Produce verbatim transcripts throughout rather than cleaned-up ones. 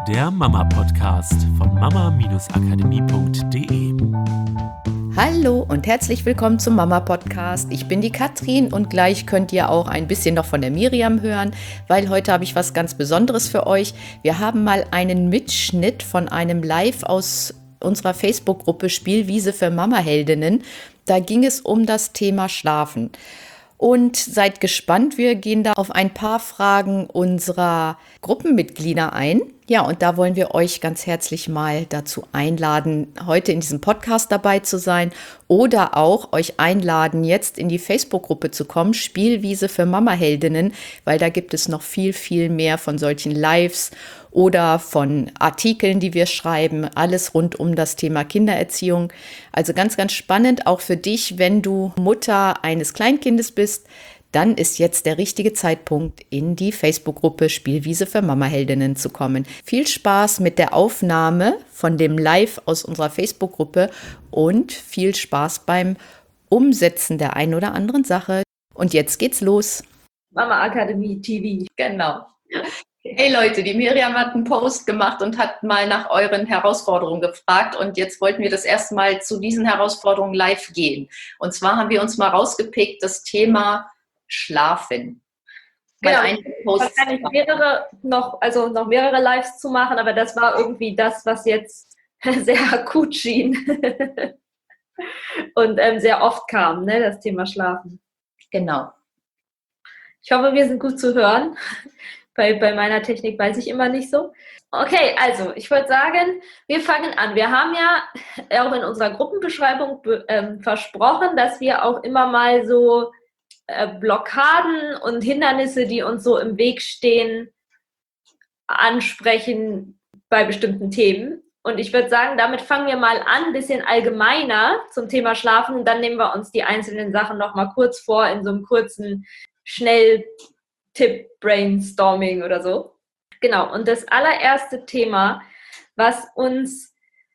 der Mama-Podcast von mama-akademie punkt de. Hallo und herzlich willkommen zum Mama-Podcast. Ich bin die Katrin und gleich könnt ihr auch ein bisschen noch von der Miriam hören, weil heute habe ich was ganz Besonderes für euch. Wir haben mal einen Mitschnitt von einem Live aus unserer Facebook-Gruppe Spielwiese für Mama-Heldinnen. Da ging es um das Thema Schlafen. Und seid gespannt, wir gehen da auf ein paar Fragen unserer Gruppenmitglieder ein. Ja, und da wollen wir euch ganz herzlich mal dazu einladen, heute in diesem Podcast dabei zu sein oder auch euch einladen, jetzt in die Facebook-Gruppe zu kommen, Spielwiese für Mama-Heldinnen, weil da gibt es noch viel, viel mehr von solchen Lives oder von Artikeln, die wir schreiben, alles rund um das Thema Kindererziehung. Also ganz, ganz spannend, auch für dich, wenn du Mutter eines Kleinkindes bist, dann ist jetzt der richtige Zeitpunkt, in die Facebook-Gruppe Spielwiese für Mama-Heldinnen zu kommen. Viel Spaß mit der Aufnahme von dem Live aus unserer Facebook-Gruppe und viel Spaß beim Umsetzen der einen oder anderen Sache. Und jetzt geht's los. Mama Akademie T V. Genau. Hey Leute, die Miriam hat einen Post gemacht und hat mal nach euren Herausforderungen gefragt und jetzt wollten wir das erste Mal zu diesen Herausforderungen live gehen. Und zwar haben wir uns mal rausgepickt, das Thema Schlafen. Genau, wahrscheinlich mehrere noch, also noch mehrere Lives zu machen, aber das war irgendwie das, was jetzt sehr akut schien und ähm, sehr oft kam, ne, das Thema Schlafen. Genau. Ich hoffe, wir sind gut zu hören. Bei, bei meiner Technik weiß ich immer nicht so. Okay, also ich würde sagen, wir fangen an. Wir haben ja auch in unserer Gruppenbeschreibung ähm, versprochen, dass wir auch immer mal so äh, Blockaden und Hindernisse, die uns so im Weg stehen, ansprechen bei bestimmten Themen. Und ich würde sagen, damit fangen wir mal an, ein bisschen allgemeiner zum Thema Schlafen und dann nehmen wir uns die einzelnen Sachen nochmal kurz vor in so einem kurzen, schnell Tipp-Brainstorming oder so. Genau, und das allererste Thema, was uns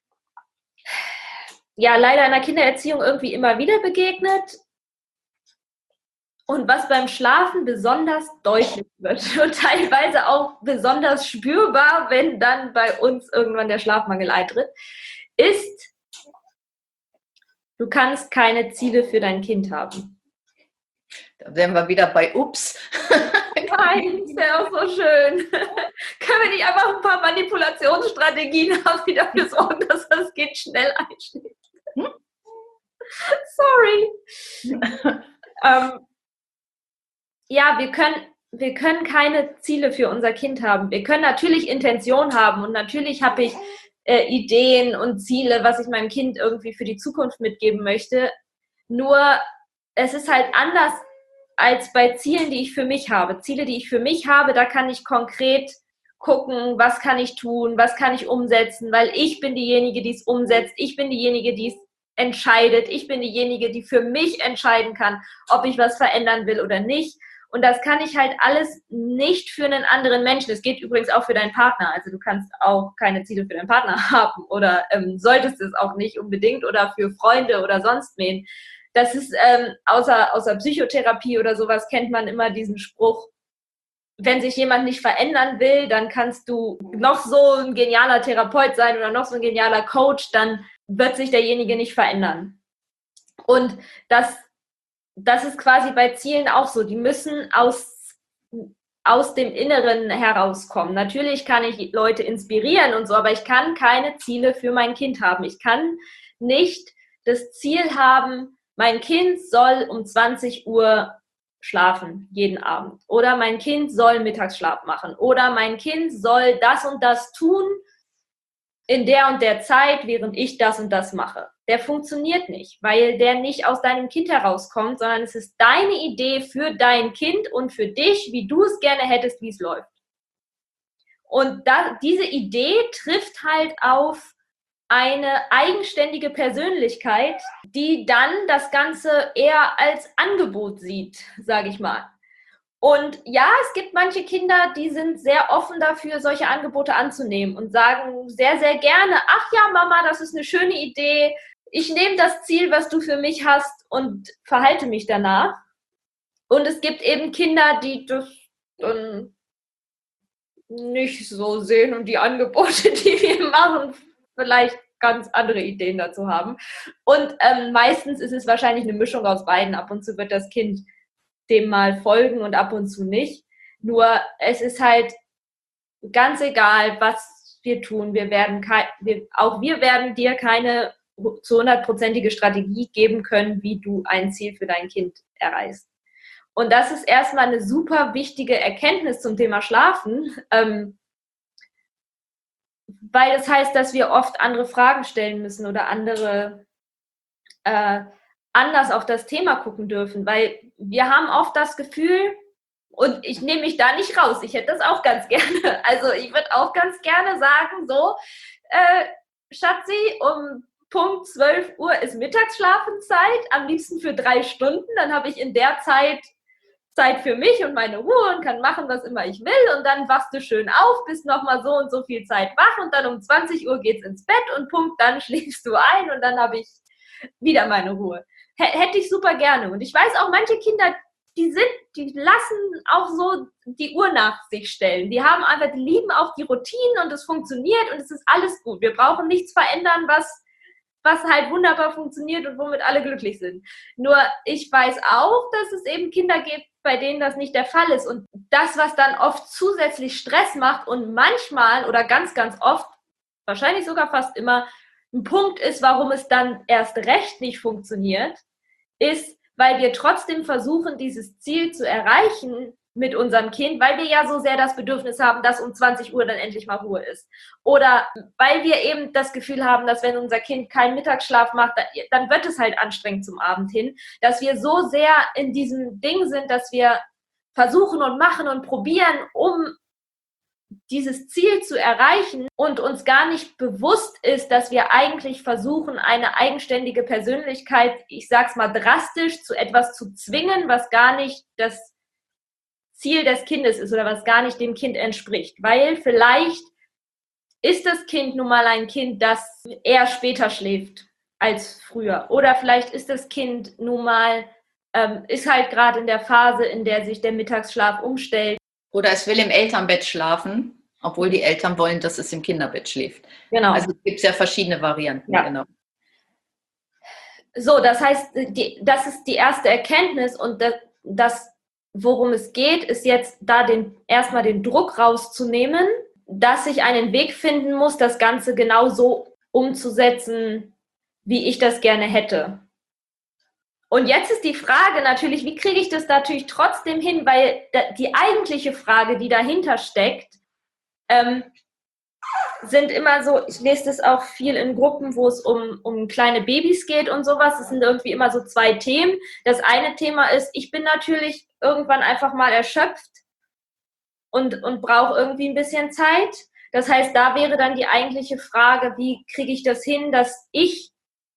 ja leider in der Kindererziehung irgendwie immer wieder begegnet und was beim Schlafen besonders deutlich wird und teilweise auch besonders spürbar, wenn dann bei uns irgendwann der Schlafmangel eintritt, ist, du kannst keine Ziele für dein Kind haben. Da wären wir wieder bei Ups. Nein, das wäre auch so schön. Können wir nicht einfach ein paar Manipulationsstrategien haben, die dafür sorgen, dass das Kind schnell einschläft? Hm? Sorry. ähm, ja, wir können, wir können keine Ziele für unser Kind haben. Wir können natürlich Intention haben und natürlich habe ich äh, Ideen und Ziele, was ich meinem Kind irgendwie für die Zukunft mitgeben möchte. Nur es ist halt anders als bei Zielen, die ich für mich habe. Ziele, die ich für mich habe, da kann ich konkret gucken, was kann ich tun, was kann ich umsetzen, weil ich bin diejenige, die es umsetzt, ich bin diejenige, die es entscheidet, ich bin diejenige, die für mich entscheiden kann, ob ich was verändern will oder nicht. Und das kann ich halt alles nicht für einen anderen Menschen. Das geht übrigens auch für deinen Partner. Also du kannst auch keine Ziele für deinen Partner haben oder ähm, solltest es auch nicht unbedingt oder für Freunde oder sonst wen. Das ist, ähm, außer, außer Psychotherapie oder sowas kennt man immer diesen Spruch, wenn sich jemand nicht verändern will, dann kannst du noch so ein genialer Therapeut sein oder noch so ein genialer Coach, dann wird sich derjenige nicht verändern. Und das, das ist quasi bei Zielen auch so, die müssen aus, aus dem Inneren herauskommen. Natürlich kann ich Leute inspirieren und so, aber ich kann keine Ziele für mein Kind haben. Ich kann nicht das Ziel haben, mein Kind soll um zwanzig Uhr schlafen, jeden Abend. Oder mein Kind soll Mittagsschlaf machen. Oder mein Kind soll das und das tun in der und der Zeit, während ich das und das mache. Der funktioniert nicht, weil der nicht aus deinem Kind herauskommt, sondern es ist deine Idee für dein Kind und für dich, wie du es gerne hättest, wie es läuft. Und da, diese Idee trifft halt auf eine eigenständige Persönlichkeit, die dann das Ganze eher als Angebot sieht, sage ich mal. Und ja, es gibt manche Kinder, die sind sehr offen dafür, solche Angebote anzunehmen und sagen sehr, sehr gerne, ach ja, Mama, das ist eine schöne Idee, ich nehme das Ziel, was du für mich hast und verhalte mich danach. Und es gibt eben Kinder, die das dann nicht so sehen und die Angebote, die wir machen, vielleicht ganz andere Ideen dazu haben. Und ähm, meistens ist es wahrscheinlich eine Mischung aus beiden. Ab und zu wird das Kind dem mal folgen und ab und zu nicht. Nur es ist halt ganz egal, was wir tun. Wir werden kein, wir, auch wir werden dir keine zu hundertprozentige Strategie geben können, wie du ein Ziel für dein Kind erreichst. Und das ist erstmal eine super wichtige Erkenntnis zum Thema Schlafen, ähm, weil das heißt, dass wir oft andere Fragen stellen müssen oder andere äh, anders auf das Thema gucken dürfen, weil wir haben oft das Gefühl, und ich nehme mich da nicht raus, ich hätte das auch ganz gerne, also ich würde auch ganz gerne sagen, so, äh, Schatzi, um Punkt zwölf Uhr ist Mittagsschlafenszeit, am liebsten für drei Stunden, dann habe ich in der Zeit Zeit für mich und meine Ruhe und kann machen, was immer ich will und dann wachst du schön auf, bist nochmal so und so viel Zeit wach und dann um zwanzig Uhr geht's ins Bett und Punkt, dann schläfst du ein und dann habe ich wieder meine Ruhe. H- hätte ich super gerne. Und ich weiß auch, manche Kinder, die sind, die lassen auch so die Uhr nach sich stellen. Die haben einfach, die lieben auch die Routinen und es funktioniert und es ist alles gut. Wir brauchen nichts verändern, was was halt wunderbar funktioniert und womit alle glücklich sind. Nur ich weiß auch, dass es eben Kinder gibt, bei denen das nicht der Fall ist. Und das, was dann oft zusätzlich Stress macht und manchmal oder ganz, ganz oft, wahrscheinlich sogar fast immer, ein Punkt ist, warum es dann erst recht nicht funktioniert, ist, weil wir trotzdem versuchen, dieses Ziel zu erreichen mit unserem Kind, weil wir ja so sehr das Bedürfnis haben, dass um zwanzig Uhr dann endlich mal Ruhe ist. Oder weil wir eben das Gefühl haben, dass wenn unser Kind keinen Mittagsschlaf macht, dann wird es halt anstrengend zum Abend hin, dass wir so sehr in diesem Ding sind, dass wir versuchen und machen und probieren, um dieses Ziel zu erreichen und uns gar nicht bewusst ist, dass wir eigentlich versuchen, eine eigenständige Persönlichkeit, ich sag's mal drastisch, zu etwas zu zwingen, was gar nicht das Ziel des Kindes ist oder was gar nicht dem Kind entspricht. Weil vielleicht ist das Kind nun mal ein Kind, das eher später schläft als früher. Oder vielleicht ist das Kind nun mal, ähm, ist halt gerade in der Phase, in der sich der Mittagsschlaf umstellt. Oder es will im Elternbett schlafen, obwohl die Eltern wollen, dass es im Kinderbett schläft. Genau. Also es gibt ja verschiedene Varianten. Ja. Genau. So, das heißt, die, das ist die erste Erkenntnis und das, das, worum es geht, ist jetzt da den, erstmal den Druck rauszunehmen, dass ich einen Weg finden muss, das Ganze genau so umzusetzen, wie ich das gerne hätte. Und jetzt ist die Frage natürlich, wie kriege ich das natürlich trotzdem hin, weil die eigentliche Frage, die dahinter steckt, ähm, sind immer so, ich lese das auch viel in Gruppen, wo es um, um kleine Babys geht und sowas. Es sind irgendwie immer so zwei Themen. Das eine Thema ist, ich bin natürlich irgendwann einfach mal erschöpft und, und brauche irgendwie ein bisschen Zeit. Das heißt, da wäre dann die eigentliche Frage, wie kriege ich das hin, dass ich,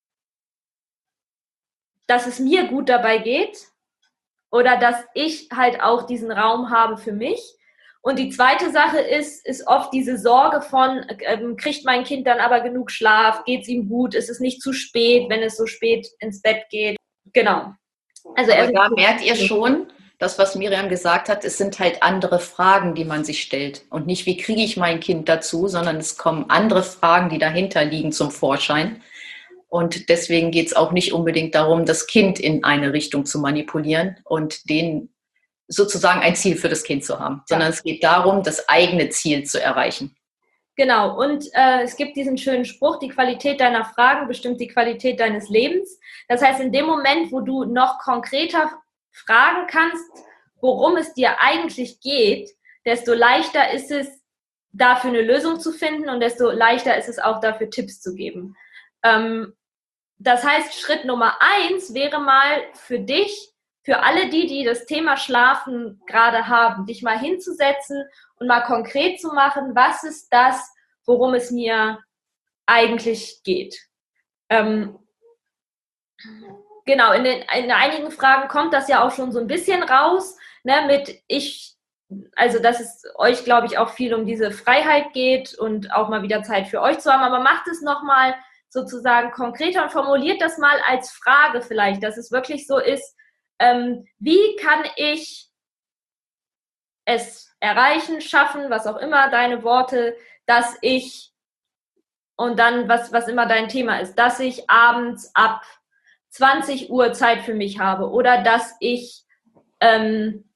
dass es mir gut dabei geht oder dass ich halt auch diesen Raum habe für mich. Und die zweite Sache ist, ist oft diese Sorge von, ähm, kriegt mein Kind dann aber genug Schlaf, geht es ihm gut, ist es nicht zu spät, wenn es so spät ins Bett geht. Genau. Also aber da merkt ihr schon, das, was Miriam gesagt hat, es sind halt andere Fragen, die man sich stellt. Und nicht, wie kriege ich mein Kind dazu, sondern es kommen andere Fragen, die dahinter liegen, zum Vorschein. Und deswegen geht es auch nicht unbedingt darum, das Kind in eine Richtung zu manipulieren und den sozusagen ein Ziel für das Kind zu haben, sondern ja. Es geht darum, das eigene Ziel zu erreichen. Genau, und äh, es gibt diesen schönen Spruch, die Qualität deiner Fragen bestimmt die Qualität deines Lebens. Das heißt, in dem Moment, wo du noch konkreter fragen kannst, worum es dir eigentlich geht, desto leichter ist es, dafür eine Lösung zu finden und desto leichter ist es auch, dafür Tipps zu geben. Ähm, das heißt, Schritt Nummer eins wäre mal für dich, für alle die, die das Thema Schlafen gerade haben, dich mal hinzusetzen und mal konkret zu machen, was ist das, worum es mir eigentlich geht. Ähm, genau, in, den, in einigen Fragen kommt das ja auch schon so ein bisschen raus, ne, mit ich, also dass es euch, glaube ich, auch viel um diese Freiheit geht und auch mal wieder Zeit für euch zu haben, aber macht es nochmal sozusagen konkreter und formuliert das mal als Frage vielleicht, dass es wirklich so ist, Ähm, wie kann ich es erreichen, schaffen, was auch immer deine Worte, dass ich, und dann was, was immer dein Thema ist, dass ich abends ab zwanzig Uhr Zeit für mich habe oder dass ich, ähm,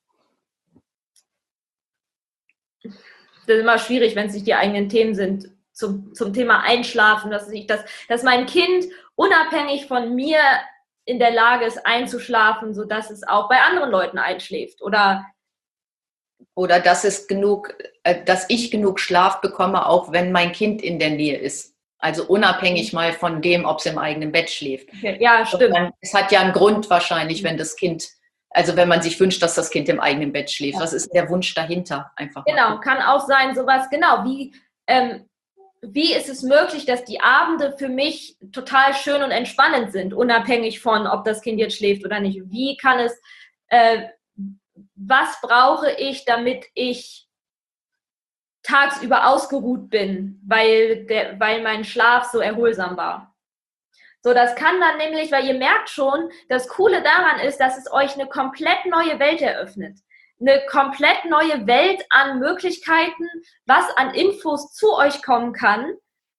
das ist immer schwierig, wenn es nicht die eigenen Themen sind, zum, zum Thema Einschlafen, dass ich das, dass mein Kind unabhängig von mir in der Lage ist, einzuschlafen, sodass es auch bei anderen Leuten einschläft. Oder, oder dass es genug, äh, dass ich genug Schlaf bekomme, auch wenn mein Kind in der Nähe ist. Also unabhängig mal von dem, ob es im eigenen Bett schläft. Okay. Ja, stimmt. Man, es hat ja einen Grund wahrscheinlich, wenn das Kind, also wenn man sich wünscht, dass das Kind im eigenen Bett schläft. Ja. Was ist der Wunsch dahinter? Einfach genau, mal. Kann auch sein, sowas, genau, wie, ähm, wie ist es möglich, dass die Abende für mich total schön und entspannend sind, unabhängig von, ob das Kind jetzt schläft oder nicht. Wie kann es, äh, was brauche ich, damit ich tagsüber ausgeruht bin, weil, der, weil mein Schlaf so erholsam war. So, das kann dann nämlich, weil ihr merkt schon, das Coole daran ist, dass es euch eine komplett neue Welt eröffnet. Eine komplett neue Welt an Möglichkeiten, was an Infos zu euch kommen kann,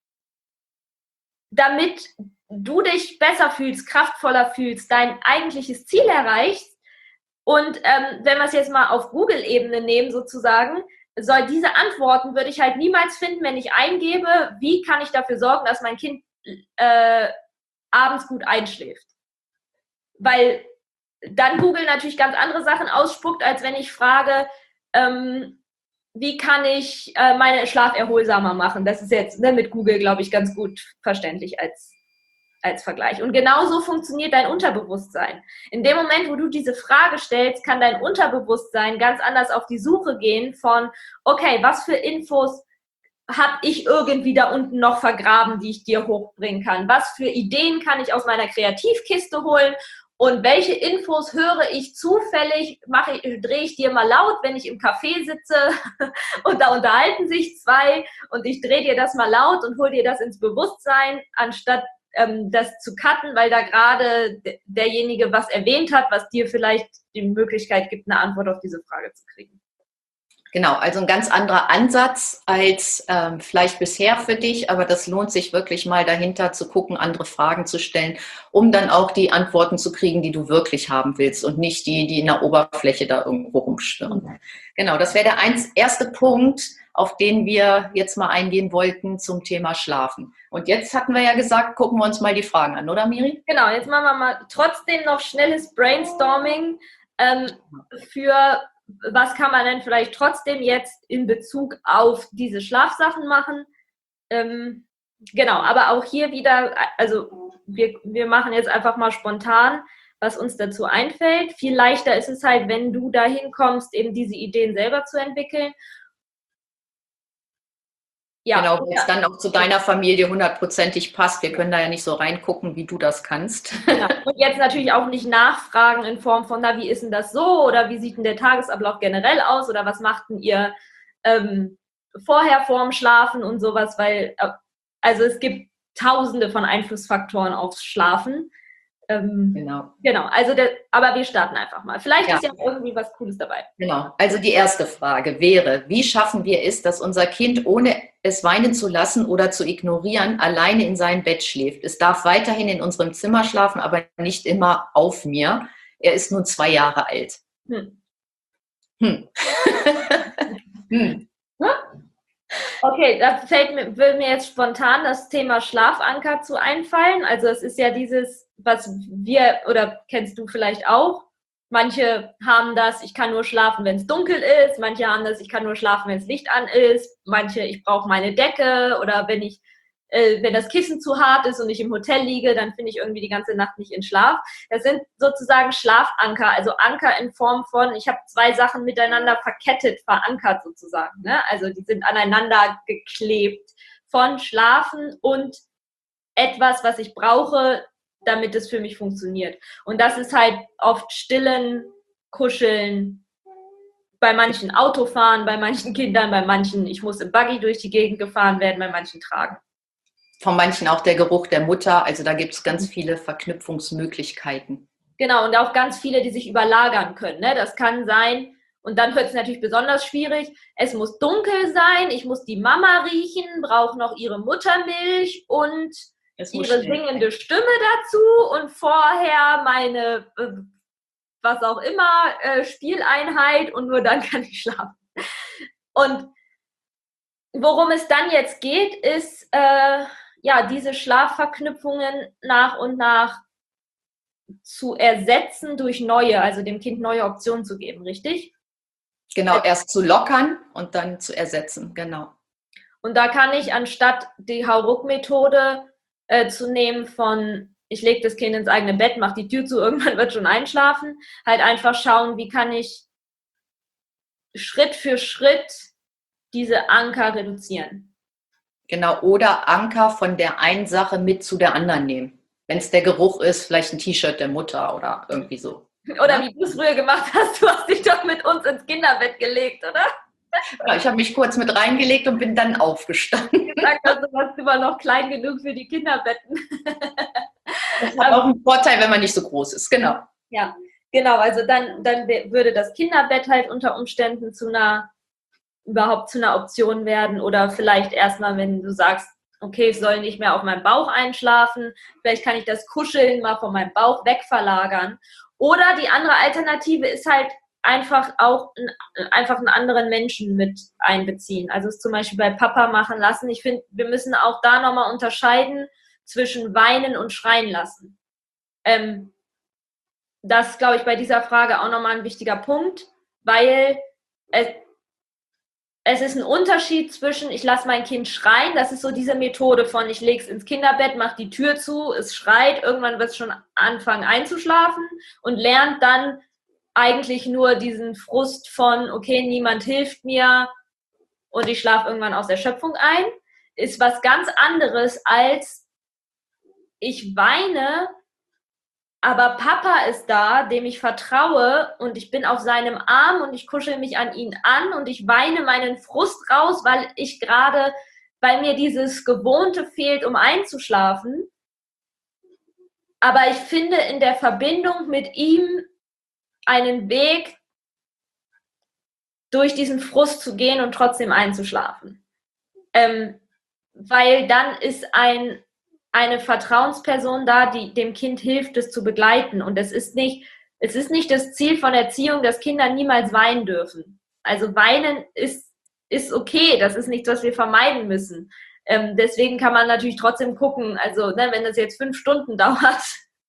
damit du dich besser fühlst, kraftvoller fühlst, dein eigentliches Ziel erreichst. Und ähm, wenn wir es jetzt mal auf Google-Ebene nehmen sozusagen, soll diese Antworten würde ich halt niemals finden, wenn ich eingebe, wie kann ich dafür sorgen, dass mein Kind äh, abends gut einschläft. Weil dann Google natürlich ganz andere Sachen ausspuckt, als wenn ich frage, ähm, wie kann ich äh, meine Schlaf erholsamer machen. Das ist jetzt ne, mit Google, glaube ich, ganz gut verständlich als, als Vergleich. Und genauso funktioniert dein Unterbewusstsein. In dem Moment, wo du diese Frage stellst, kann dein Unterbewusstsein ganz anders auf die Suche gehen von, okay, was für Infos habe ich irgendwie da unten noch vergraben, die ich dir hochbringen kann? Was für Ideen kann ich aus meiner Kreativkiste holen? Und welche Infos höre ich zufällig, mache ich, drehe ich dir mal laut, wenn ich im Café sitze und da unterhalten sich zwei und ich drehe dir das mal laut und hole dir das ins Bewusstsein, anstatt ähm, das zu cutten, weil da gerade derjenige was erwähnt hat, was dir vielleicht die Möglichkeit gibt, eine Antwort auf diese Frage zu kriegen. Genau, also ein ganz anderer Ansatz als ähm, vielleicht bisher für dich, aber das lohnt sich wirklich mal dahinter zu gucken, andere Fragen zu stellen, um dann auch die Antworten zu kriegen, die du wirklich haben willst und nicht die, die in der Oberfläche da irgendwo rumschwirren. Mhm. Genau, das wäre der eins, erste Punkt, auf den wir jetzt mal eingehen wollten zum Thema Schlafen. Und jetzt hatten wir ja gesagt, gucken wir uns mal die Fragen an, oder Miri? Genau, jetzt machen wir mal trotzdem noch schnelles Brainstorming ähm, für was kann man denn vielleicht trotzdem jetzt in Bezug auf diese Schlafsachen machen? Ähm, genau, aber auch hier wieder, also wir, wir machen jetzt einfach mal spontan, was uns dazu einfällt. Viel leichter ist es halt, wenn du dahin kommst, eben diese Ideen selber zu entwickeln. Ja, genau, wenn es dann auch zu deiner Familie hundertprozentig passt. Wir können da ja nicht so reingucken, wie du das kannst. Genau. Und jetzt natürlich auch nicht nachfragen in Form von, na, wie ist denn das so? Oder wie sieht denn der Tagesablauf generell aus? Oder was macht denn ihr ähm, vorher vorm Schlafen und sowas? Weil, äh, also es gibt tausende von Einflussfaktoren aufs Schlafen. Ähm, genau. Genau, also der, aber wir starten einfach mal. Vielleicht ja. ist ja irgendwie was Cooles dabei. Genau, also die erste Frage wäre, wie schaffen wir es, dass unser Kind, ohne es weinen zu lassen oder zu ignorieren, alleine in seinem Bett schläft? Es darf weiterhin in unserem Zimmer schlafen, aber nicht immer auf mir. Er ist nun zwei Jahre alt. Hm. Hm. hm. Okay, da fällt mir, will mir jetzt spontan das Thema Schlafanker zu einfallen. Also es ist ja dieses, was wir, oder kennst du vielleicht auch, manche haben das, ich kann nur schlafen, wenn es dunkel ist, manche haben das, ich kann nur schlafen, wenn das Licht an ist, manche, ich brauche meine Decke oder wenn ich, äh, wenn das Kissen zu hart ist und ich im Hotel liege, dann finde ich irgendwie die ganze Nacht nicht in Schlaf. Das sind sozusagen Schlafanker, also Anker in Form von, ich habe zwei Sachen miteinander verkettet, verankert sozusagen, ne? Also die sind aneinander geklebt von Schlafen und etwas, was ich brauche, damit es für mich funktioniert. Und das ist halt oft Stillen, Kuscheln, bei manchen Autofahren, bei manchen Kindern, bei manchen, ich muss im Buggy durch die Gegend gefahren werden, bei manchen tragen. Von manchen auch der Geruch der Mutter, also da gibt es ganz viele Verknüpfungsmöglichkeiten. Genau, und auch ganz viele, die sich überlagern können, ne? Das kann sein, Und dann wird es natürlich besonders schwierig. Es muss dunkel sein, ich muss die Mama riechen, brauche noch ihre Muttermilch und ihre singende Stimme dazu und vorher meine, äh, was auch immer, äh, Spieleinheit und nur dann kann ich schlafen. Und worum es dann jetzt geht, ist, äh, ja, diese Schlafverknüpfungen nach und nach zu ersetzen durch neue, also dem Kind neue Optionen zu geben, richtig? Genau, erst zu lockern und dann zu ersetzen, genau. Und da kann ich anstatt die Hauruck-Methode äh, zu nehmen von, ich lege das Kind ins eigene Bett, mache die Tür zu, irgendwann wird schon einschlafen, halt einfach schauen, wie kann ich Schritt für Schritt diese Anker reduzieren. Genau, oder Anker von der einen Sache mit zu der anderen nehmen. Wenn es der Geruch ist, vielleicht ein T-Shirt der Mutter oder irgendwie so. Oder wie du es früher gemacht hast, du hast dich doch mit uns ins Kinderbett gelegt, oder? Ja, ich habe mich kurz mit reingelegt und bin dann aufgestanden. Gesagt hast, du warst immer noch klein genug für die Kinderbetten. Das hat auch einen Vorteil, wenn man nicht so groß ist, genau. Ja, genau, also dann, dann würde das Kinderbett halt unter Umständen zu einer, überhaupt zu einer Option werden oder vielleicht erstmal, wenn du sagst, okay, ich soll nicht mehr auf meinem Bauch einschlafen, vielleicht kann ich das Kuscheln mal von meinem Bauch wegverlagern. Oder die andere Alternative ist halt einfach auch ein, einfach einen anderen Menschen mit einbeziehen. Also es zum Beispiel bei Papa machen lassen. Ich finde, wir müssen auch da nochmal unterscheiden zwischen weinen und schreien lassen. Ähm, das ist, glaube ich, bei dieser Frage auch nochmal ein wichtiger Punkt, weil es, es ist ein Unterschied zwischen, ich lasse mein Kind schreien, das ist so diese Methode von, ich lege es ins Kinderbett, mache die Tür zu, es schreit, irgendwann wird es schon anfangen einzuschlafen und lernt dann eigentlich nur diesen Frust von, okay, niemand hilft mir und ich schlafe irgendwann aus Erschöpfung ein, ist was ganz anderes als ich weine, aber Papa ist da, dem ich vertraue und ich bin auf seinem Arm und ich kuschel mich an ihn an und ich weine meinen Frust raus, weil ich gerade, weil mir dieses Gewohnte fehlt, um einzuschlafen. Aber ich finde in der Verbindung mit ihm einen Weg, durch diesen Frust zu gehen und trotzdem einzuschlafen. Ähm, weil dann ist ein eine Vertrauensperson da, die dem Kind hilft, es zu begleiten. Und es ist nicht, es ist nicht das Ziel von Erziehung, dass Kinder niemals weinen dürfen. Also weinen ist, ist okay, das ist nichts, was wir vermeiden müssen. Ähm, deswegen kann man natürlich trotzdem gucken, also ne, wenn das jetzt fünf Stunden dauert,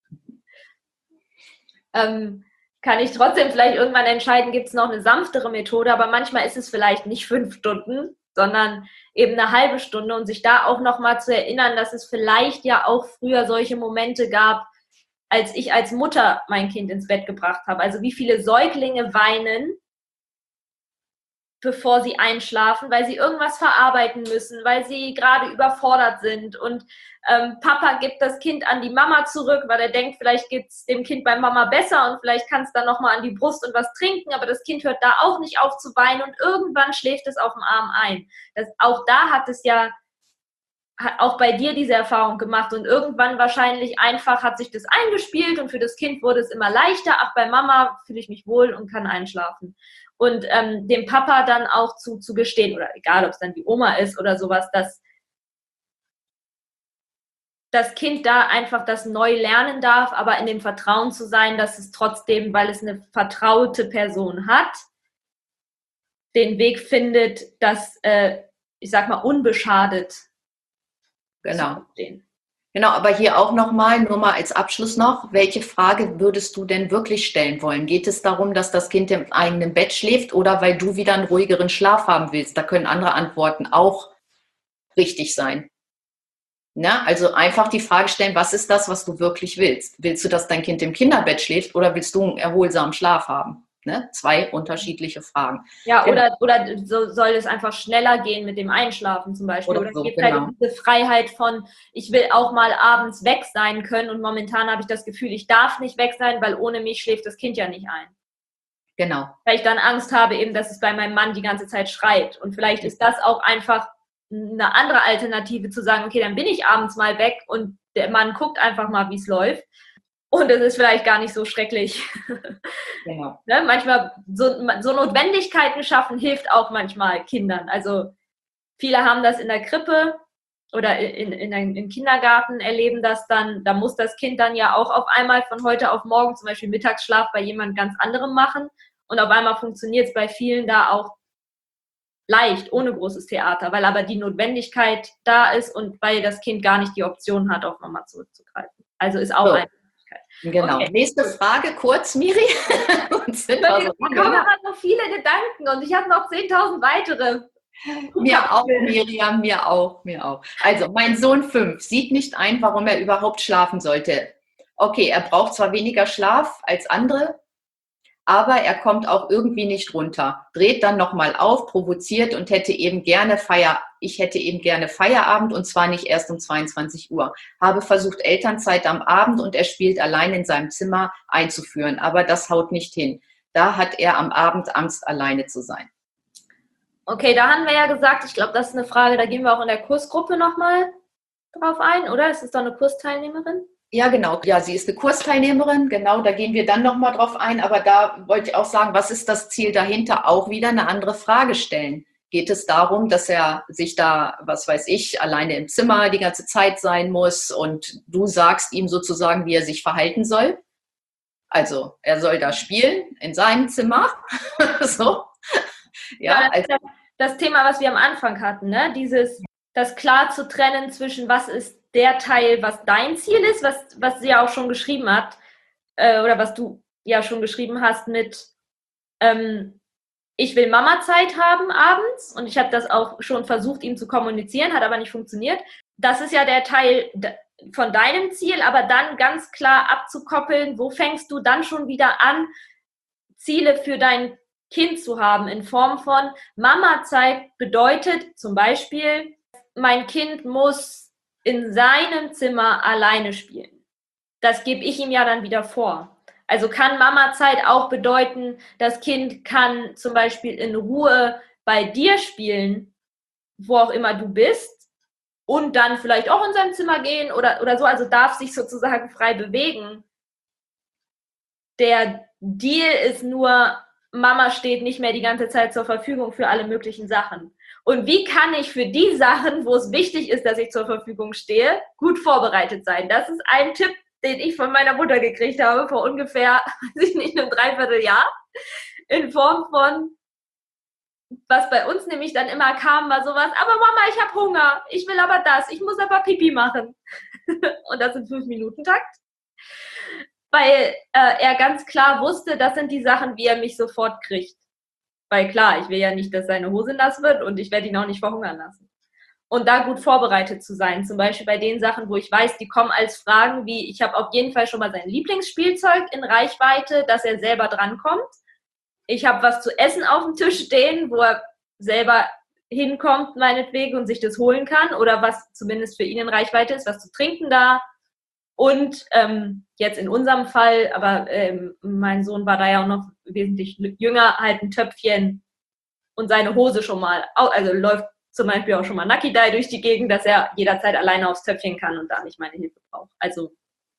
ähm, kann ich trotzdem vielleicht irgendwann entscheiden, gibt es noch eine sanftere Methode, aber manchmal ist es vielleicht nicht fünf Stunden, sondern eben eine halbe Stunde und sich da auch nochmal zu erinnern, dass es vielleicht ja auch früher solche Momente gab, als ich als Mutter mein Kind ins Bett gebracht habe. Also wie viele Säuglinge weinen, bevor sie einschlafen, weil sie irgendwas verarbeiten müssen, weil sie gerade überfordert sind und ähm, Papa gibt das Kind an die Mama zurück, weil er denkt, vielleicht geht es dem Kind bei Mama besser und vielleicht kann es dann nochmal an die Brust und was trinken, aber das Kind hört da auch nicht auf zu weinen und irgendwann schläft es auf dem Arm ein. Das, auch da hat es ja, hat auch bei dir diese Erfahrung gemacht und irgendwann wahrscheinlich einfach hat sich das eingespielt und für das Kind wurde es immer leichter, ach, bei Mama fühle ich mich wohl und kann einschlafen. Und ähm, dem Papa dann auch zu, zu gestehen, oder egal, ob es dann die Oma ist oder sowas, dass das Kind da einfach das neu lernen darf, aber in dem Vertrauen zu sein, dass es trotzdem, weil es eine vertraute Person hat, den Weg findet, das, äh, ich sag mal, unbeschadet genau. zu stehen. Genau, aber hier auch nochmal, nur mal als Abschluss noch, welche Frage würdest du denn wirklich stellen wollen? Geht es darum, dass das Kind im eigenen Bett schläft oder weil du wieder einen ruhigeren Schlaf haben willst? Da können andere Antworten auch richtig sein. Na, also einfach die Frage stellen, was ist das, was du wirklich willst? Willst du, dass dein Kind im Kinderbett schläft oder willst du einen erholsamen Schlaf haben? Ne? Zwei unterschiedliche Fragen. Ja, Genau. oder, oder so soll es einfach schneller gehen mit dem Einschlafen zum Beispiel. Oder Oder so, es gibt genau. halt diese Freiheit von, ich will auch mal abends weg sein können und momentan habe ich das Gefühl, ich darf nicht weg sein, weil ohne mich schläft das Kind ja nicht ein. Genau. Weil ich dann Angst habe eben, dass es bei meinem Mann die ganze Zeit schreit. Und vielleicht ist das auch einfach eine andere Alternative zu sagen, okay, dann bin ich abends mal weg und der Mann guckt einfach mal, wie es läuft. und es ist vielleicht gar nicht so schrecklich. Genau. Ne? Manchmal, so, so Notwendigkeiten schaffen hilft auch manchmal Kindern. Also viele haben das in der Krippe oder in, in, in, im Kindergarten, erleben das dann, da muss das Kind dann ja auch auf einmal von heute auf morgen zum Beispiel Mittagsschlaf bei jemand ganz anderem machen und auf einmal funktioniert es bei vielen da auch leicht, ohne großes Theater, weil aber die Notwendigkeit da ist und weil das Kind gar nicht die Option hat, auf Mama zurückzugreifen. Also ist auch So. eine Möglichkeit. Genau. Okay. Nächste Frage, kurz, Miri. Ich habe noch viele Gedanken und ich habe noch zehntausend weitere. Mir auch, Miriam, mir auch, mir auch. Also, mein Sohn fünf sieht nicht ein, warum er überhaupt schlafen sollte. Okay, er braucht zwar weniger Schlaf als andere, aber er kommt auch irgendwie nicht runter. Dreht dann nochmal auf, provoziert und hätte eben gerne Feier, ich hätte eben gerne Feierabend und zwar nicht erst um zweiundzwanzig Uhr. Habe versucht, Elternzeit am Abend und er spielt allein in seinem Zimmer einzuführen, aber das haut nicht hin. Da hat er am Abend Angst, alleine zu sein. Okay, da haben wir ja gesagt, ich glaube, das ist eine Frage, da gehen wir auch in der Kursgruppe nochmal drauf ein, oder? Ist es doch eine Kursteilnehmerin? Ja, genau. Ja, sie ist eine Kursteilnehmerin. Genau, da gehen wir dann nochmal drauf ein. Aber da wollte ich auch sagen, was ist das Ziel dahinter? Auch wieder eine andere Frage stellen. Geht es darum, dass er sich da, was weiß ich, alleine im Zimmer die ganze Zeit sein muss und du sagst ihm sozusagen, wie er sich verhalten soll? Also, er soll da spielen in seinem Zimmer. So. Ja, das, also, das Thema, was wir am Anfang hatten, ne? Dieses, das klar zu trennen zwischen was ist der Teil, was dein Ziel ist, was, was sie ja auch schon geschrieben hat, äh, oder was du ja schon geschrieben hast mit, ähm, ich will Mama-Zeit haben abends und ich habe das auch schon versucht, ihm zu kommunizieren, hat aber nicht funktioniert. Das ist ja der Teil von deinem Ziel, aber dann ganz klar abzukoppeln, wo fängst du dann schon wieder an, Ziele für dein Kind zu haben in Form von Mama-Zeit bedeutet zum Beispiel, mein Kind muss in seinem Zimmer alleine spielen. Das gebe ich ihm ja dann wieder vor. Also kann Mama-Zeit auch bedeuten, das Kind kann zum Beispiel in Ruhe bei dir spielen, wo auch immer du bist und dann vielleicht auch in sein Zimmer gehen oder, oder so, also darf sich sozusagen frei bewegen. Der Deal ist nur, Mama steht nicht mehr die ganze Zeit zur Verfügung für alle möglichen Sachen. Und wie kann ich für die Sachen, wo es wichtig ist, dass ich zur Verfügung stehe, gut vorbereitet sein? Das ist ein Tipp, den ich von meiner Mutter gekriegt habe vor ungefähr, weiß ich nicht, einem Dreivierteljahr. In Form von, was bei uns nämlich dann immer kam, war sowas, aber Mama, ich habe Hunger, ich will aber das, ich muss aber Pipi machen. Und das in fünf Minuten Takt. Weil äh, er ganz klar wusste, das sind die Sachen, wie er mich sofort kriegt. Weil klar, ich will ja nicht, dass seine Hose nass wird und ich werde ihn auch nicht verhungern lassen. Und da gut vorbereitet zu sein, zum Beispiel bei den Sachen, wo ich weiß, die kommen als Fragen wie, ich habe auf jeden Fall schon mal sein Lieblingsspielzeug in Reichweite, dass er selber drankommt. Ich habe was zu essen auf dem Tisch stehen, wo er selber hinkommt, meinetwegen, und sich das holen kann oder was zumindest für ihn in Reichweite ist, was zu trinken da. Und ähm, jetzt in unserem Fall, aber ähm, mein Sohn war da ja auch noch wesentlich jünger, halt ein Töpfchen und seine Hose schon mal, also läuft zum Beispiel auch schon mal Nucky-Dye durch die Gegend, dass er jederzeit alleine aufs Töpfchen kann und da nicht meine Hilfe braucht. Also,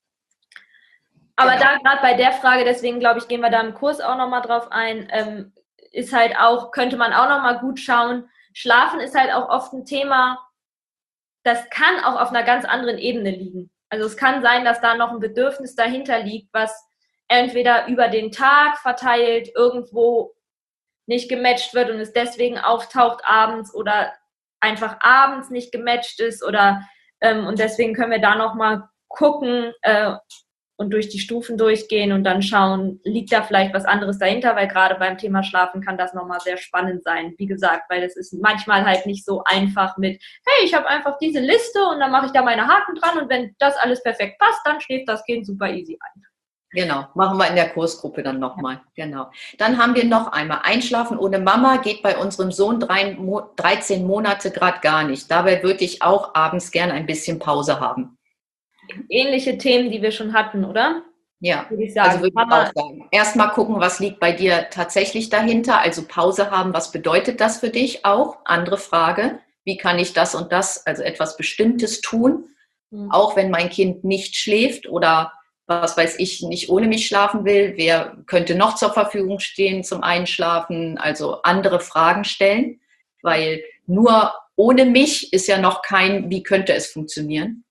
aber genau. Da gerade bei der Frage, deswegen glaube ich, gehen wir da im Kurs auch nochmal drauf ein, ähm, ist halt auch, könnte man auch nochmal gut schauen, Schlafen ist halt auch oft ein Thema, das kann auch auf einer ganz anderen Ebene liegen. Also es kann sein, dass da noch ein Bedürfnis dahinter liegt, was entweder über den Tag verteilt irgendwo nicht gematcht wird und es deswegen auftaucht abends oder einfach abends nicht gematcht ist oder ähm, und deswegen können wir da nochmal gucken äh, und durch die Stufen durchgehen und dann schauen, liegt da vielleicht was anderes dahinter, weil gerade beim Thema Schlafen kann das nochmal sehr spannend sein. Wie gesagt, weil es ist manchmal halt nicht so einfach mit, hey, ich habe einfach diese Liste und dann mache ich da meine Haken dran und wenn das alles perfekt passt, dann schläft das Kind super easy ein. Genau, machen wir in der Kursgruppe dann nochmal. Ja. Genau. Dann haben wir noch einmal, Einschlafen ohne Mama geht bei unserem Sohn drei, dreizehn Monate gerade gar nicht. Dabei würde ich auch abends gerne ein bisschen Pause haben. Ähnliche Themen, die wir schon hatten, oder? Ja, würde ich sagen. Also würde ich auch sagen. Erstmal gucken, was liegt bei dir tatsächlich dahinter. Also Pause haben, was bedeutet das für dich auch? Andere Frage, wie kann ich das und das, also etwas Bestimmtes tun, mhm. auch wenn mein Kind nicht schläft oder was weiß ich, nicht ohne mich schlafen will? Wer könnte noch zur Verfügung stehen zum Einschlafen? Also andere Fragen stellen, weil nur ohne mich ist ja noch kein, wie könnte es funktionieren?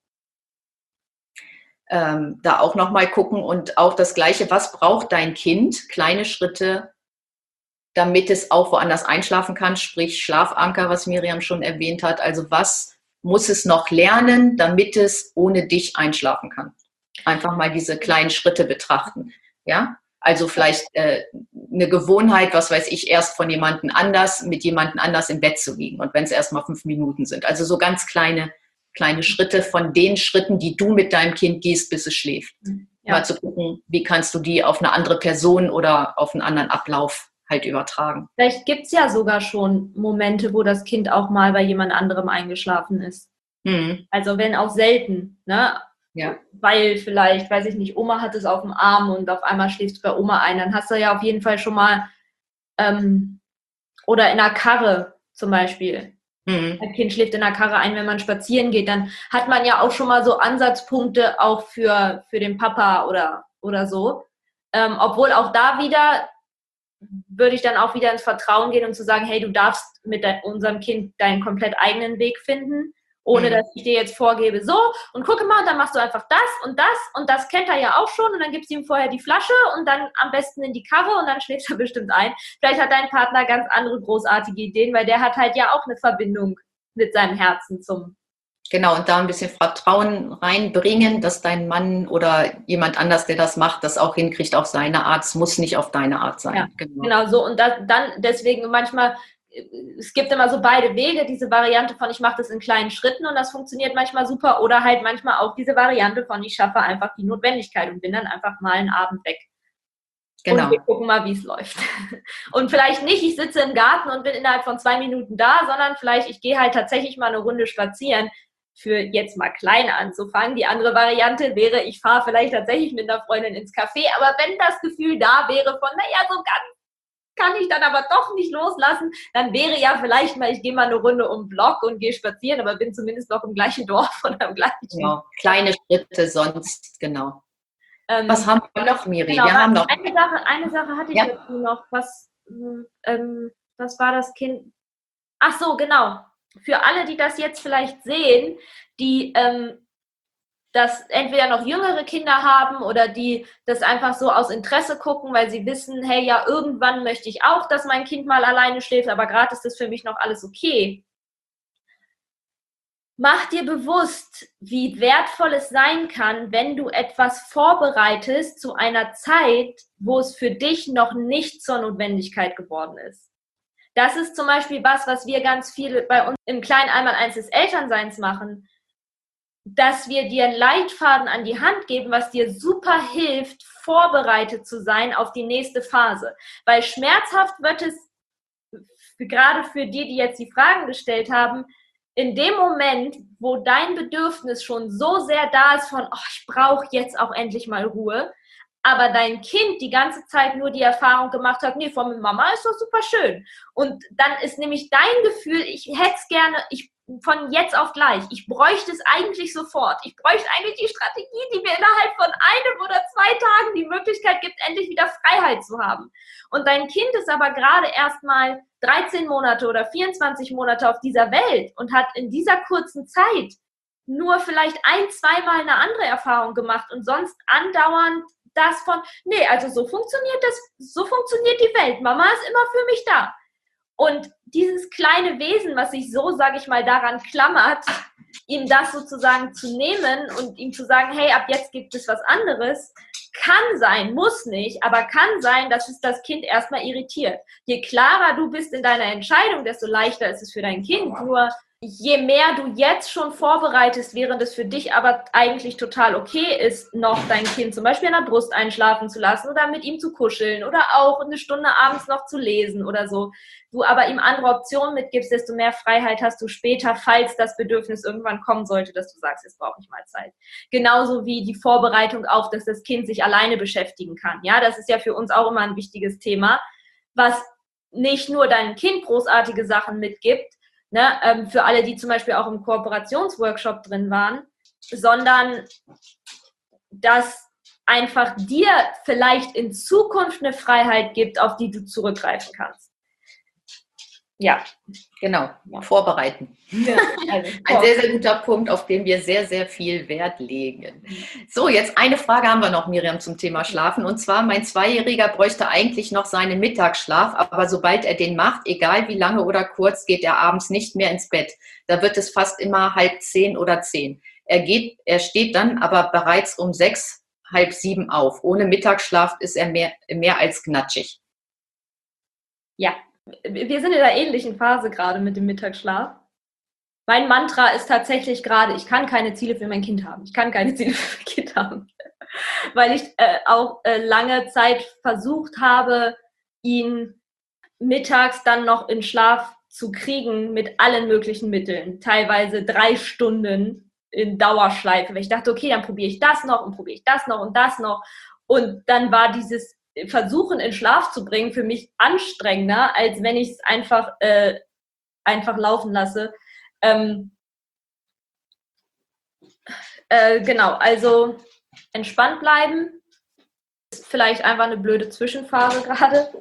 Ähm, da auch nochmal gucken und auch das Gleiche, was braucht dein Kind? Kleine Schritte, damit es auch woanders einschlafen kann, sprich Schlafanker, was Miriam schon erwähnt hat. Also was muss es noch lernen, damit es ohne dich einschlafen kann? Einfach mal diese kleinen Schritte betrachten. Ja, also vielleicht äh, eine Gewohnheit, was weiß ich, erst von jemandem anders, mit jemandem anders im Bett zu liegen. Und wenn es erst mal fünf Minuten sind. Also so ganz kleine, kleine Schritte von den Schritten, die du mit deinem Kind gehst, bis es schläft. Ja. Mal zu gucken, wie kannst du die auf eine andere Person oder auf einen anderen Ablauf halt übertragen. Vielleicht gibt es ja sogar schon Momente, wo das Kind auch mal bei jemand anderem eingeschlafen ist. Mhm. Also wenn auch selten, ne? Ja. Weil vielleicht, weiß ich nicht, Oma hat es auf dem Arm und auf einmal schläft es bei Oma ein, dann hast du ja auf jeden Fall schon mal ähm, oder in der Karre zum Beispiel. Mhm. Ein Kind schläft in der Karre ein, wenn man spazieren geht, dann hat man ja auch schon mal so Ansatzpunkte auch für, für den Papa oder, oder so. Ähm, obwohl auch da wieder würde ich dann auch wieder ins Vertrauen gehen und zu sagen, hey, du darfst mit dein, unserem Kind deinen komplett eigenen Weg finden, ohne mhm. dass ich dir jetzt vorgebe, so, und gucke mal, und dann machst du einfach das und das und das kennt er ja auch schon und dann gibst du ihm vorher die Flasche und dann am besten in die Karre und dann schläft er bestimmt ein. Vielleicht hat dein Partner ganz andere großartige Ideen, weil der hat halt ja auch eine Verbindung mit seinem Herzen zum Genau, und da ein bisschen Vertrauen reinbringen, dass dein Mann oder jemand anders, der das macht, das auch hinkriegt auf seine Art. Es muss nicht auf deine Art sein. Ja, genau. genau so. Und das, dann deswegen manchmal, es gibt immer so beide Wege, diese Variante von ich mache das in kleinen Schritten und das funktioniert manchmal super oder halt manchmal auch diese Variante von ich schaffe einfach die Notwendigkeit und bin dann einfach mal einen Abend weg. Genau. Und wir gucken mal, wie es läuft. Und vielleicht nicht, ich sitze im Garten und bin innerhalb von zwei Minuten da, sondern vielleicht ich gehe halt tatsächlich mal eine Runde spazieren, für jetzt mal klein anzufangen. Die andere Variante wäre, ich fahre vielleicht tatsächlich mit einer Freundin ins Café, aber wenn das Gefühl da wäre von, naja, so ganz kann ich dann aber doch nicht loslassen, dann wäre ja vielleicht mal, ich gehe mal eine Runde um den Block und gehe spazieren, aber bin zumindest noch im gleichen Dorf oder im gleichen. Genau, kleine Schritte sonst, genau. Ähm, was haben wir noch, Miri? Genau, wir haben noch eine Sache, eine Sache hatte ich ja. dazu noch. Was, ähm, was war das Kind? Ach so, genau. Für alle, die das jetzt vielleicht sehen, die ähm, das entweder noch jüngere Kinder haben oder die das einfach so aus Interesse gucken, weil sie wissen, hey, ja, irgendwann möchte ich auch, dass mein Kind mal alleine schläft, aber gerade ist das für mich noch alles okay. Mach dir bewusst, wie wertvoll es sein kann, wenn du etwas vorbereitest zu einer Zeit, wo es für dich noch nicht zur Notwendigkeit geworden ist. Das ist zum Beispiel was, was wir ganz viel bei uns im kleinen Einmaleins des Elternseins machen, dass wir dir einen Leitfaden an die Hand geben, was dir super hilft, vorbereitet zu sein auf die nächste Phase. Weil schmerzhaft wird es, gerade für die, die jetzt die Fragen gestellt haben, in dem Moment, wo dein Bedürfnis schon so sehr da ist von, oh, ich brauche jetzt auch endlich mal Ruhe, aber dein Kind die ganze Zeit nur die Erfahrung gemacht hat, nee, von Mama ist doch super schön. Und dann ist nämlich dein Gefühl, ich hätte es gerne, ich von jetzt auf gleich, ich bräuchte es eigentlich sofort. Ich bräuchte eigentlich die Strategie, die mir innerhalb von einem oder zwei Tagen die Möglichkeit gibt, endlich wieder Freiheit zu haben. Und dein Kind ist aber gerade erst mal dreizehn Monate oder vierundzwanzig Monate auf dieser Welt und hat in dieser kurzen Zeit nur vielleicht ein-, zweimal eine andere Erfahrung gemacht und sonst andauernd das von, nee, also so funktioniert das, so funktioniert die Welt. Mama ist immer für mich da. Und dieses kleine Wesen, was sich so, sage ich mal, daran klammert, ihm das sozusagen zu nehmen und ihm zu sagen, hey, ab jetzt gibt es was anderes, kann sein, muss nicht, aber kann sein, dass es das Kind erstmal irritiert. Je klarer du bist in deiner Entscheidung, desto leichter ist es für dein Kind. Nur je mehr du jetzt schon vorbereitest, während es für dich aber eigentlich total okay ist, noch dein Kind zum Beispiel an der Brust einschlafen zu lassen oder mit ihm zu kuscheln oder auch eine Stunde abends noch zu lesen oder so, du aber ihm andere Optionen mitgibst, desto mehr Freiheit hast du später, falls das Bedürfnis irgendwann kommen sollte, dass du sagst, jetzt brauche ich mal Zeit. Genauso wie die Vorbereitung auf, dass das Kind sich alleine beschäftigen kann. Ja, das ist ja für uns auch immer ein wichtiges Thema, was nicht nur deinem Kind großartige Sachen mitgibt, ne, ähm, für alle, die zum Beispiel auch im Kooperationsworkshop drin waren, sondern dass einfach dir vielleicht in Zukunft eine Freiheit gibt, auf die du zurückgreifen kannst. Ja. Genau, vorbereiten. Ja, also, Ein sehr, sehr guter Punkt, auf den wir sehr, sehr viel Wert legen. So, jetzt eine Frage haben wir noch, Miriam, zum Thema Schlafen. Und zwar, mein Zweijähriger bräuchte eigentlich noch seinen Mittagsschlaf, aber sobald er den macht, egal wie lange oder kurz, geht er abends nicht mehr ins Bett. Da wird es fast immer halb zehn oder zehn. Er geht, er steht dann aber bereits um sechs, halb sieben auf. Ohne Mittagsschlaf ist er mehr, mehr als gnatschig. Ja. Wir sind in einer ähnlichen Phase gerade mit dem Mittagsschlaf. Mein Mantra ist tatsächlich gerade, ich kann keine Ziele für mein Kind haben. Ich kann keine Ziele für mein Kind haben. Weil ich äh, auch äh, lange Zeit versucht habe, ihn mittags dann noch in Schlaf zu kriegen mit allen möglichen Mitteln. Teilweise drei Stunden in Dauerschleife. Weil ich dachte, okay, dann probiere ich das noch und probiere ich das noch und das noch. Und dann war dieses Versuchen, in Schlaf zu bringen, für mich anstrengender, als wenn ich es einfach, äh, einfach laufen lasse. Ähm, äh, genau, also entspannt bleiben. Ist vielleicht einfach eine blöde Zwischenphase gerade.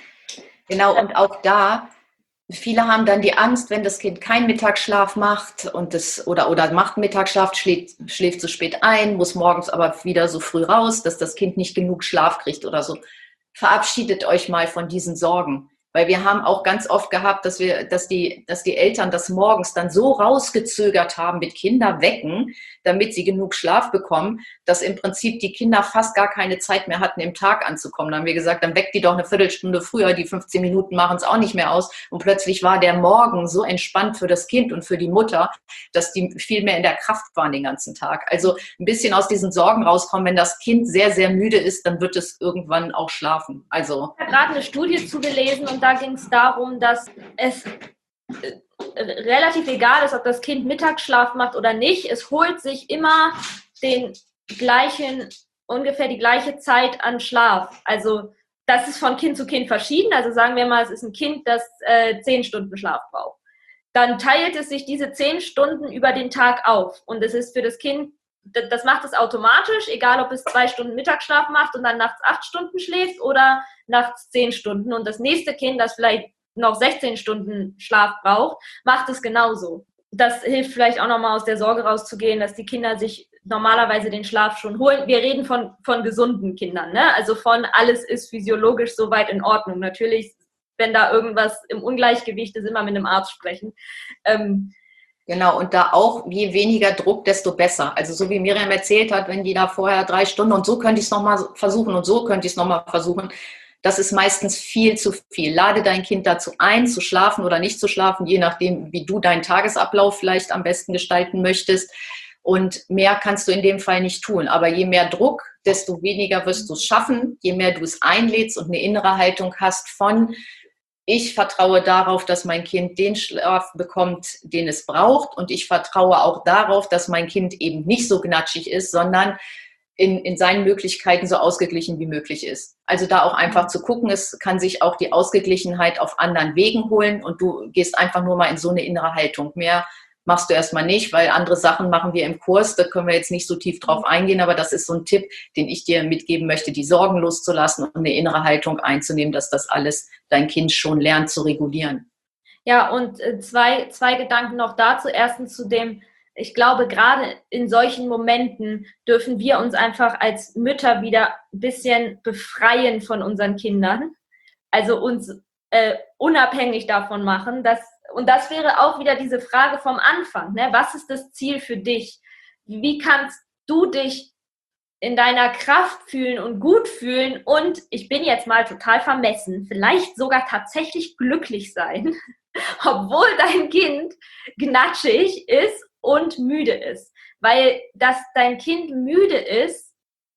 Genau, und auch da, viele haben dann die Angst, wenn das Kind keinen Mittagsschlaf macht und das, oder, oder macht Mittagsschlaf, schläft, schläft zu spät ein, muss morgens aber wieder so früh raus, dass das Kind nicht genug Schlaf kriegt oder so. Verabschiedet euch mal von diesen Sorgen. Weil wir haben auch ganz oft gehabt, dass wir, dass die, dass die Eltern das morgens dann so rausgezögert haben mit Kinder wecken, damit sie genug Schlaf bekommen, dass im Prinzip die Kinder fast gar keine Zeit mehr hatten, im Tag anzukommen. Dann haben wir gesagt, dann weckt die doch eine Viertelstunde früher, die fünfzehn Minuten machen es auch nicht mehr aus. Und plötzlich war der Morgen so entspannt für das Kind und für die Mutter, dass die viel mehr in der Kraft waren den ganzen Tag. Also ein bisschen aus diesen Sorgen rauskommen, wenn das Kind sehr, sehr müde ist, dann wird es irgendwann auch schlafen. Also Ich habe gerade eine Studie zugelesen und da ging es darum, dass es äh, relativ egal ist, ob das Kind Mittagsschlaf macht oder nicht. Es holt sich immer den gleichen, ungefähr die gleiche Zeit an Schlaf. Also das ist von Kind zu Kind verschieden. Also sagen wir mal, es ist ein Kind, das äh, zehn Stunden Schlaf braucht. Dann teilt es sich diese zehn Stunden über den Tag auf. Und es ist für das Kind, das macht es automatisch, egal ob es zwei Stunden Mittagsschlaf macht und dann nachts acht Stunden schläft oder nachts zehn Stunden. Und das nächste Kind, das vielleicht noch sechzehn Stunden Schlaf braucht, macht es genauso. Das hilft vielleicht auch nochmal aus der Sorge rauszugehen, dass die Kinder sich normalerweise den Schlaf schon holen. Wir reden von, von gesunden Kindern, ne? Also von alles ist physiologisch soweit in Ordnung. Natürlich, wenn da irgendwas im Ungleichgewicht ist, immer mit einem Arzt sprechen. Ähm, Genau, und da auch, je weniger Druck, desto besser. Also so wie Miriam erzählt hat, wenn die da vorher drei Stunden und so könnte ich es nochmal versuchen und so könnte ich es nochmal versuchen, das ist meistens viel zu viel. Lade dein Kind dazu ein, zu schlafen oder nicht zu schlafen, je nachdem, wie du deinen Tagesablauf vielleicht am besten gestalten möchtest. Und mehr kannst du in dem Fall nicht tun. Aber je mehr Druck, desto weniger wirst du es schaffen, je mehr du es einlädst und eine innere Haltung hast von ich vertraue darauf, dass mein Kind den Schlaf bekommt, den es braucht. Und ich vertraue auch darauf, dass mein Kind eben nicht so gnatschig ist, sondern in, in seinen Möglichkeiten so ausgeglichen wie möglich ist. Also da auch einfach zu gucken, es kann sich auch die Ausgeglichenheit auf anderen Wegen holen und du gehst einfach nur mal in so eine innere Haltung. Mehr machst du erstmal nicht, weil andere Sachen machen wir im Kurs, da können wir jetzt nicht so tief drauf eingehen, aber das ist so ein Tipp, den ich dir mitgeben möchte, die Sorgen loszulassen und eine innere Haltung einzunehmen, dass das alles dein Kind schon lernt zu regulieren. Ja, und äh, zwei, zwei Gedanken noch dazu. Erstens zu dem, ich glaube, gerade in solchen Momenten dürfen wir uns einfach als Mütter wieder ein bisschen befreien von unseren Kindern. Also uns äh, unabhängig davon machen, dass und das wäre auch wieder diese Frage vom Anfang, ne? Was ist das Ziel für dich? Wie kannst du dich in deiner Kraft fühlen und gut fühlen und, ich bin jetzt mal total vermessen, vielleicht sogar tatsächlich glücklich sein, obwohl dein Kind gnatschig ist und müde ist. Weil, dass dein Kind müde ist,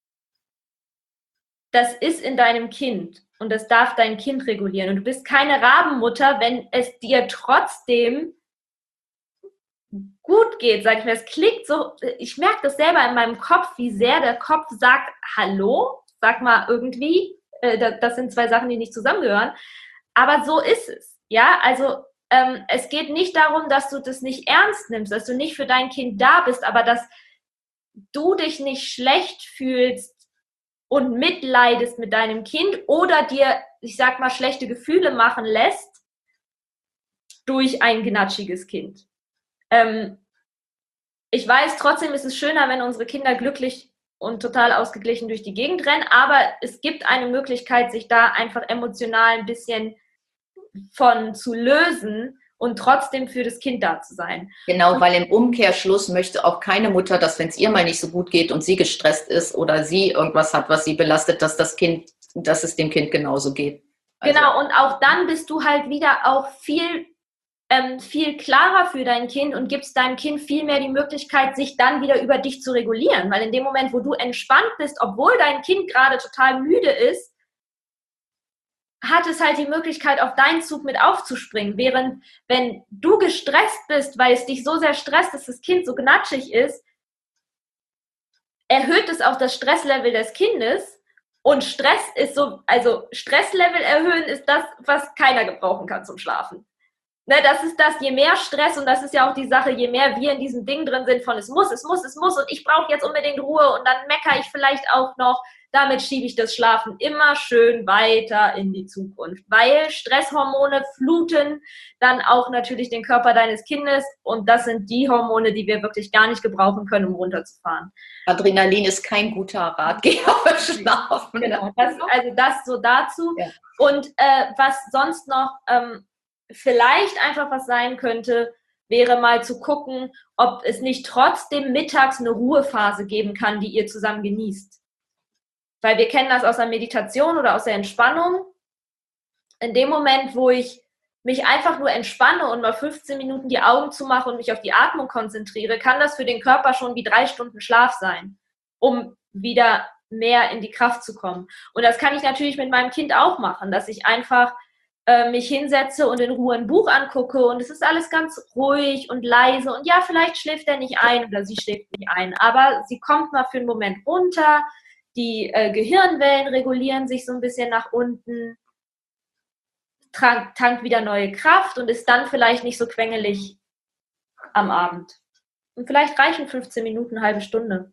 das ist in deinem Kind. Und das darf dein Kind regulieren. Und du bist keine Rabenmutter, wenn es dir trotzdem gut geht, sag ich mir. Es klingt so, ich merke das selber in meinem Kopf, wie sehr der Kopf sagt, hallo, sag mal irgendwie, äh, das sind zwei Sachen, die nicht zusammengehören. Aber so ist es. Ja, also ähm, es geht nicht darum, dass du das nicht ernst nimmst, dass du nicht für dein Kind da bist, aber dass du dich nicht schlecht fühlst, und mitleidest mit deinem Kind oder dir, ich sag mal, schlechte Gefühle machen lässt durch ein gnatschiges Kind. Ähm, ich weiß, trotzdem ist es schöner, wenn unsere Kinder glücklich und total ausgeglichen durch die Gegend rennen, aber es gibt eine Möglichkeit, sich da einfach emotional ein bisschen von zu lösen und trotzdem für das Kind da zu sein. Genau, weil im Umkehrschluss möchte auch keine Mutter, dass wenn es ihr mal nicht so gut geht und sie gestresst ist oder sie irgendwas hat, was sie belastet, dass das Kind, dass es dem Kind genauso geht. Also, genau, und auch dann bist du halt wieder auch viel Ähm, viel klarer für dein Kind und gibst deinem Kind viel mehr die Möglichkeit, sich dann wieder über dich zu regulieren. Weil in dem Moment, wo du entspannt bist, obwohl dein Kind gerade total müde ist, hat es halt die Möglichkeit, auf deinen Zug mit aufzuspringen. Während, wenn du gestresst bist, weil es dich so sehr stresst, dass das Kind so gnatschig ist, erhöht es auch das Stresslevel des Kindes. Und Stress ist so, also Stresslevel erhöhen ist das, was keiner gebrauchen kann zum Schlafen. Ne, das ist das, je mehr Stress, und das ist ja auch die Sache, je mehr wir in diesem Ding drin sind von es muss, es muss, es muss und ich brauche jetzt unbedingt Ruhe und dann meckere ich vielleicht auch noch, damit schiebe ich das Schlafen immer schön weiter in die Zukunft, weil Stresshormone fluten dann auch natürlich den Körper deines Kindes und das sind die Hormone, die wir wirklich gar nicht gebrauchen können, um runterzufahren. Adrenalin ist kein guter Ratgeber für Schlafen. Genau, das, also das so dazu. Ja. Und äh, was sonst noch ähm, vielleicht einfach was sein könnte, wäre mal zu gucken, ob es nicht trotzdem mittags eine Ruhephase geben kann, die ihr zusammen genießt. Weil wir kennen das aus der Meditation oder aus der Entspannung. In dem Moment, wo ich mich einfach nur entspanne und mal fünfzehn Minuten die Augen zumache und mich auf die Atmung konzentriere, kann das für den Körper schon wie drei Stunden Schlaf sein, um wieder mehr in die Kraft zu kommen. Und das kann ich natürlich mit meinem Kind auch machen, dass ich einfach mich hinsetze und in Ruhe ein Buch angucke und es ist alles ganz ruhig und leise und ja, vielleicht schläft er nicht ein oder sie schläft nicht ein, aber sie kommt mal für einen Moment runter, die äh, Gehirnwellen regulieren sich so ein bisschen nach unten, tankt, tankt wieder neue Kraft und ist dann vielleicht nicht so quengelig am Abend. Und vielleicht reichen fünfzehn Minuten, eine halbe Stunde.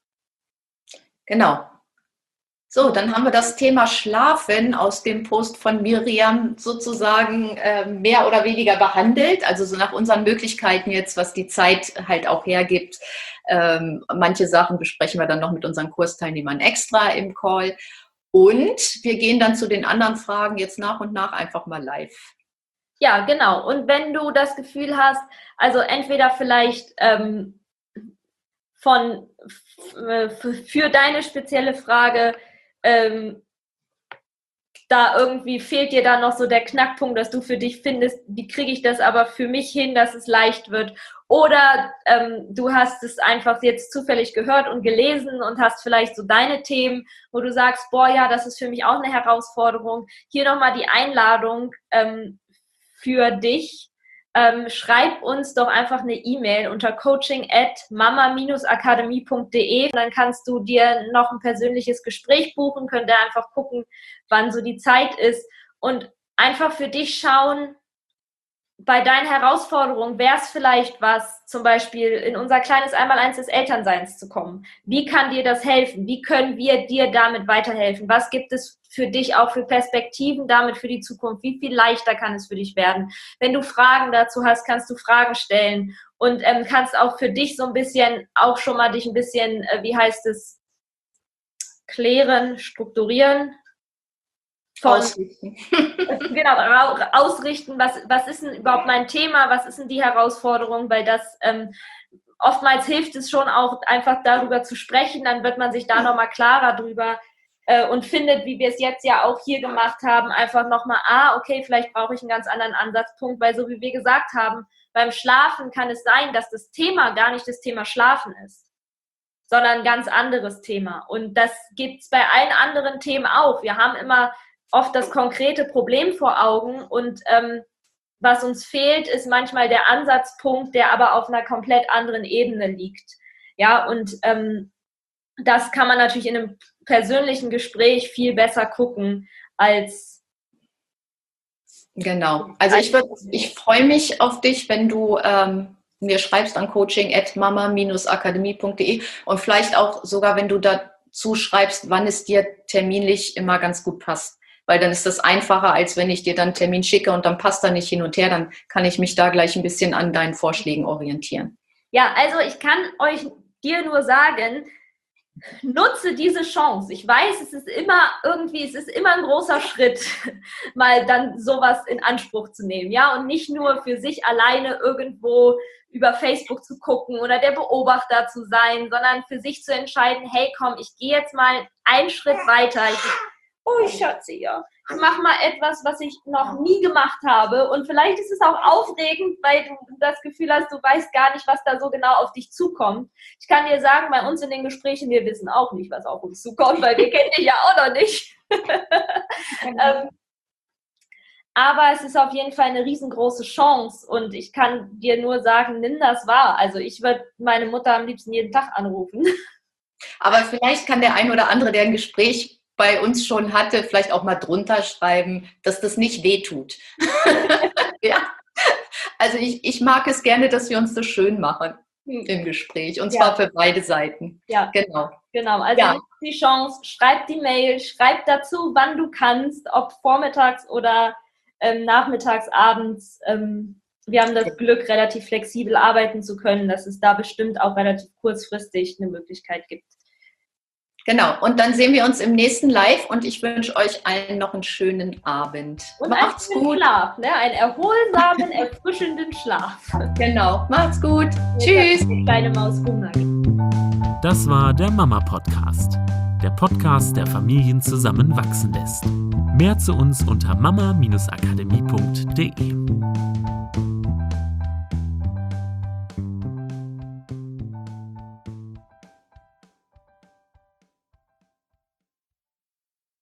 Genau. So, dann haben wir das Thema Schlafen aus dem Post von Miriam sozusagen äh, mehr oder weniger behandelt, also so nach unseren Möglichkeiten jetzt, was die Zeit halt auch hergibt. Ähm, manche Sachen besprechen wir dann noch mit unseren Kursteilnehmern extra im Call und wir gehen dann zu den anderen Fragen jetzt nach und nach einfach mal live. Ja, genau. Und wenn du das Gefühl hast, also entweder vielleicht ähm, von f- für deine spezielle Frage, Ähm, da irgendwie fehlt dir dann noch so der Knackpunkt, dass du für dich findest, wie kriege ich das aber für mich hin, dass es leicht wird. Oder ähm, du hast es einfach jetzt zufällig gehört und gelesen und hast vielleicht so deine Themen, wo du sagst, boah, ja, das ist für mich auch eine Herausforderung. Hier nochmal die Einladung ähm, für dich. Ähm, schreib uns doch einfach eine E-Mail unter coaching at mama akademie punkt de. Dann kannst du dir noch ein persönliches Gespräch buchen, könnt ihr einfach gucken, wann so die Zeit ist und einfach für dich schauen, bei deinen Herausforderungen wäre es vielleicht was, zum Beispiel in unser kleines Einmaleins des Elternseins zu kommen. Wie kann dir das helfen? Wie können wir dir damit weiterhelfen? Was gibt es für dich auch für Perspektiven damit für die Zukunft? Wie viel leichter kann es für dich werden? Wenn du Fragen dazu hast, kannst du Fragen stellen und ähm, kannst auch für dich so ein bisschen, auch schon mal dich ein bisschen, äh, wie heißt es, klären, strukturieren. Von, ausrichten. Genau, ausrichten, was, was ist denn überhaupt mein Thema, was ist denn die Herausforderung, weil das ähm, oftmals hilft es schon auch einfach darüber zu sprechen, dann wird man sich da nochmal klarer drüber äh, und findet, wie wir es jetzt ja auch hier gemacht haben, einfach nochmal, ah, okay, vielleicht brauche ich einen ganz anderen Ansatzpunkt, weil so wie wir gesagt haben, beim Schlafen kann es sein, dass das Thema gar nicht das Thema Schlafen ist, sondern ein ganz anderes Thema und das gibt es bei allen anderen Themen auch. Wir haben immer oft das konkrete Problem vor Augen und ähm, was uns fehlt, ist manchmal der Ansatzpunkt, der aber auf einer komplett anderen Ebene liegt. Ja, und ähm, das kann man natürlich in einem persönlichen Gespräch viel besser gucken als genau. Also ich würde, ich freue mich auf dich, wenn du ähm, mir schreibst an coaching at mama akademie punkt de und vielleicht auch sogar, wenn du da zuschreibst, wann es dir terminlich immer ganz gut passt. Weil dann ist das einfacher, als wenn ich dir dann einen Termin schicke und dann passt er nicht hin und her. Dann kann ich mich da gleich ein bisschen an deinen Vorschlägen orientieren. Ja, also ich kann euch dir nur sagen, nutze diese Chance. Ich weiß, es ist immer irgendwie, es ist immer ein großer Schritt, mal dann sowas in Anspruch zu nehmen, ja, und nicht nur für sich alleine irgendwo über Facebook zu gucken oder der Beobachter zu sein, sondern für sich zu entscheiden, hey, komm, ich gehe jetzt mal einen Schritt weiter. Ich, oh, ich Schatze, ja. Ich mache mal etwas, was ich noch nie gemacht habe. Und vielleicht ist es auch aufregend, weil du das Gefühl hast, du weißt gar nicht, was da so genau auf dich zukommt. Ich kann dir sagen, bei uns in den Gesprächen, wir wissen auch nicht, was auf uns zukommt, weil wir kennen dich ja auch noch nicht. ähm, aber es ist auf jeden Fall eine riesengroße Chance. Und ich kann dir nur sagen, nimm das wahr. Also ich würde meine Mutter am liebsten jeden Tag anrufen. Aber vielleicht kann der ein oder andere, der ein Gespräch bei uns schon hatte, vielleicht auch mal drunter schreiben, dass das nicht wehtut. Ja. Also ich, ich mag es gerne, dass wir uns das schön machen im Gespräch. Und zwar ja. für beide Seiten. Ja, genau. Genau, also ja. die Chance, schreib die Mail, schreib dazu, wann du kannst, ob vormittags oder ähm, nachmittags, abends. Ähm, wir haben das Glück, relativ flexibel arbeiten zu können, dass es da bestimmt auch relativ kurzfristig eine Möglichkeit gibt. Genau, und dann sehen wir uns im nächsten Live und ich wünsche euch allen noch einen schönen Abend. Und macht's einen gut. Schlaf, ne? Einen erholsamen, erfrischenden Schlaf. Genau, macht's gut. Tschüss. Kleine Maus Hunger. Das war der Mama-Podcast. Der Podcast, der Familien zusammenwachsen lässt. Mehr zu uns unter mama Bindestrich akademie punkt de.